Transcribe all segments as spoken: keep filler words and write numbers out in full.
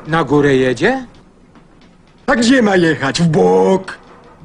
Na górę jedzie? A gdzie ma jechać? W bok?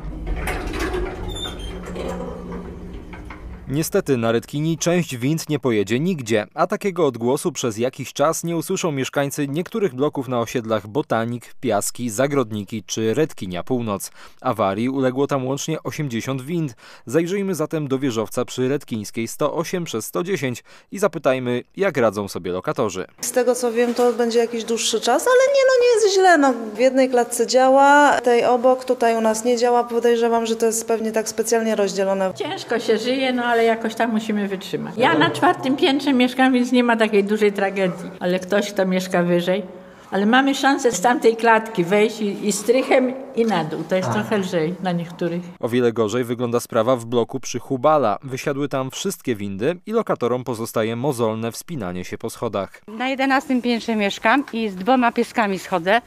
Niestety na Redkini część wind nie pojedzie nigdzie, a takiego odgłosu przez jakiś czas nie usłyszą mieszkańcy niektórych bloków na osiedlach Botanik, Piaski, Zagrodniki czy Redkinia Północ. Awarii uległo tam łącznie osiemdziesiąt wind. Zajrzyjmy zatem do wieżowca przy Redkińskiej sto osiem przez sto dziesięć i zapytajmy, jak radzą sobie lokatorzy. Z tego co wiem, to będzie jakiś dłuższy czas, ale nie, no nie jest źle. No, w jednej klatce działa, tej obok, tutaj u nas nie działa. Podejrzewam, że to jest pewnie tak specjalnie rozdzielone. Ciężko się żyje, no ale jakoś tam musimy wytrzymać. Ja na czwartym piętrze mieszkam, więc nie ma takiej dużej tragedii. Ale ktoś, kto mieszka wyżej, ale mamy szansę z tamtej klatki wejść i, i strychem i na dół. To jest A. trochę lżej dla niektórych. O wiele gorzej wygląda sprawa w bloku przy Hubala. Wysiadły tam wszystkie windy i lokatorom pozostaje mozolne wspinanie się po schodach. Na jedenastym piętrze mieszkam i z dwoma pieskami schodzę.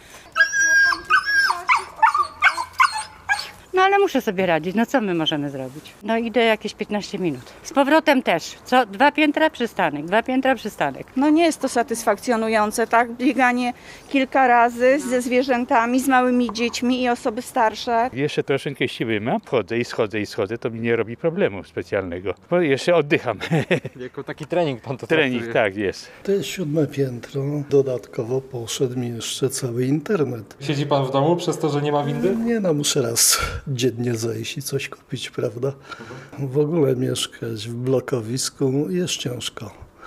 No ale muszę sobie radzić, no co my możemy zrobić? No idę jakieś piętnaście minut. Z powrotem też, co dwa piętra przystanek, dwa piętra przystanek. No nie jest to satysfakcjonujące, tak? Bieganie kilka razy ze zwierzętami, z małymi dziećmi i osoby starsze. Jeszcze troszeczkę siły mam, wchodzę i schodzę i schodzę, to mi nie robi problemu specjalnego, bo jeszcze oddycham. Jako taki trening pan to Trening, traktuje. tak jest. To jest siódme piętro, dodatkowo poszedł mi jeszcze cały internet. Siedzi pan w domu przez to, że nie ma windy? Nie no, muszę raz dziennie zejść i coś kupić, prawda? W ogóle mieszkać w blokowisku jest ciężko.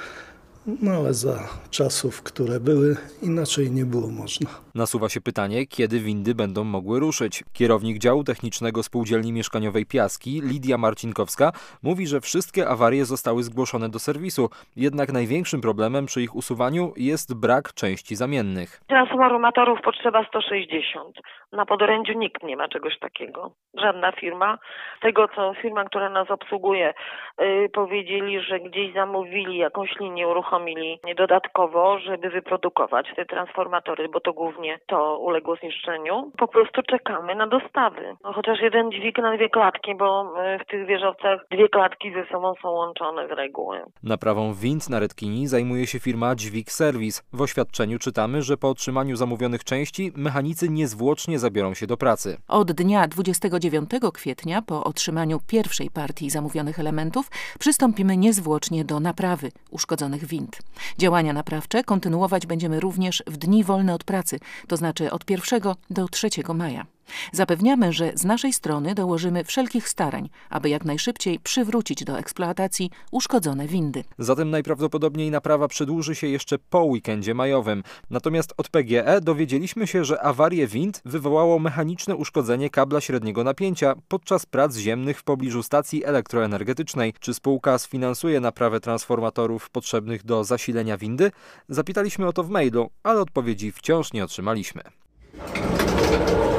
No ale za czasów, które były, inaczej nie było można. Nasuwa się pytanie, kiedy windy będą mogły ruszyć. Kierownik działu technicznego Spółdzielni Mieszkaniowej Piaski, Lidia Marcinkowska, mówi, że wszystkie awarie zostały zgłoszone do serwisu. Jednak największym problemem przy ich usuwaniu jest brak części zamiennych. Transformatorów potrzeba sto sześćdziesiąt. Na podorędziu nikt nie ma czegoś takiego. Żadna firma. Z tego, co firma, która nas obsługuje, yy, powiedzieli, że gdzieś zamówili jakąś linię, uruchomili dodatkowo, żeby wyprodukować te transformatory, bo to głównie to uległo zniszczeniu. Po prostu czekamy na dostawy. No, chociaż jeden dźwig na dwie klatki, bo w tych wieżowcach dwie klatki ze sobą są łączone z reguły. Naprawą wind na Redkini zajmuje się firma Dźwig Serwis. W oświadczeniu czytamy, że po otrzymaniu zamówionych części mechanicy niezwłocznie zabiorą się do pracy. Od dnia dwudziestego dziewiątego kwietnia po otrzymaniu pierwszej partii zamówionych elementów przystąpimy niezwłocznie do naprawy uszkodzonych wind. Działania naprawcze kontynuować będziemy również w dni wolne od pracy, to znaczy od pierwszego do trzeciego maja. Zapewniamy, że z naszej strony dołożymy wszelkich starań, aby jak najszybciej przywrócić do eksploatacji uszkodzone windy. Zatem najprawdopodobniej naprawa przedłuży się jeszcze po weekendzie majowym. Natomiast od P G E dowiedzieliśmy się, że awarię wind wywołało mechaniczne uszkodzenie kabla średniego napięcia podczas prac ziemnych w pobliżu stacji elektroenergetycznej. Czy spółka sfinansuje naprawę transformatorów potrzebnych do zasilenia windy? Zapytaliśmy o to w mailu, ale odpowiedzi wciąż nie otrzymaliśmy.